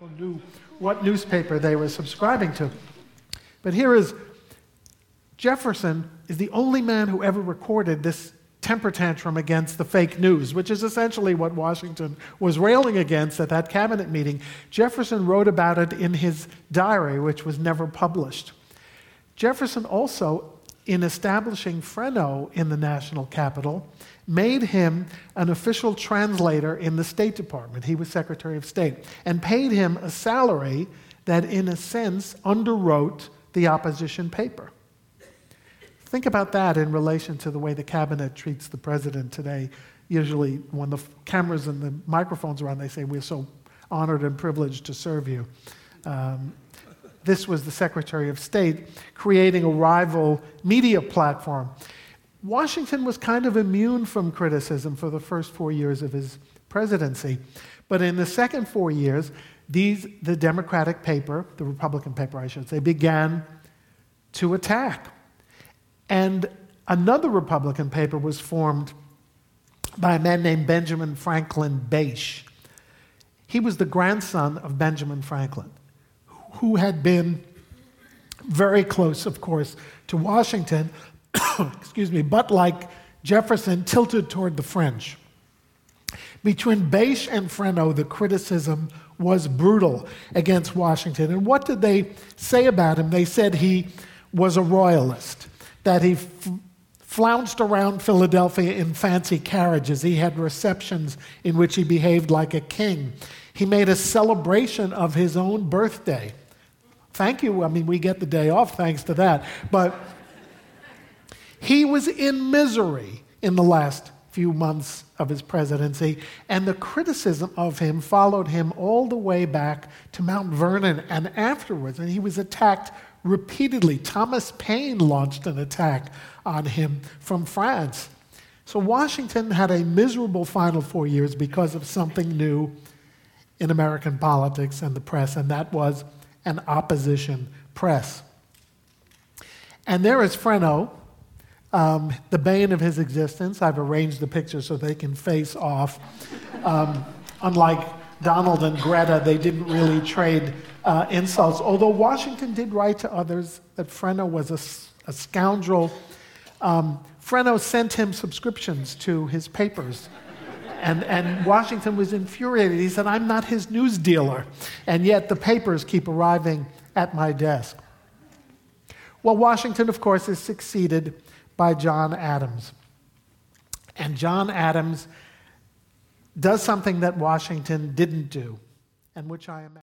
knew what newspaper they were subscribing to. But here is Jefferson is the only man who ever recorded this temper tantrum against the fake news, which is essentially what Washington was railing against at that cabinet meeting. Jefferson wrote about it in his diary, which was never published. Jefferson also, in establishing Freneau in the national capital, made him an official translator in the State Department. He was Secretary of State, and paid him a salary that, in a sense, underwrote the opposition paper. Think about that in relation to the way the cabinet treats the president today. Usually, when the cameras and the microphones are on, they say, "We're so honored and privileged to serve you." This was the Secretary of State creating a rival media platform. Washington was kind of immune from criticism for the first 4 years of his presidency. But in the second 4 years, the Democratic paper, the Republican paper, I should say, began to attack. And another Republican paper was formed by a man named Benjamin Franklin Bache. He was the grandson of Benjamin Franklin, who had been very close, of course, to Washington, but like Jefferson, tilted toward the French. Between Bache and Freneau, the criticism was brutal against Washington. And what did they say about him? They said he was a royalist, that he flounced around Philadelphia in fancy carriages. He had receptions in which he behaved like a king. He made a celebration of his own birthday. Thank you. I mean, we get the day off thanks to that. But he was in misery in the last few months of his presidency, and the criticism of him followed him all the way back to Mount Vernon and afterwards, and he was attacked repeatedly. Thomas Paine launched an attack on him from France. So Washington had a miserable final 4 years because of something new in American politics and the press, and that was an opposition press. And there is Freneau, the bane of his existence. I've arranged the pictures so they can face off. Unlike Donald and Greta, they didn't really trade insults, although Washington did write to others that Freneau was a scoundrel. Freneau sent him subscriptions to his papers, and Washington was infuriated. He said, "I'm not his news dealer, and yet the papers keep arriving at my desk." Well, Washington, of course, is succeeded by John Adams. And John Adams does something that Washington didn't do, and which I imagine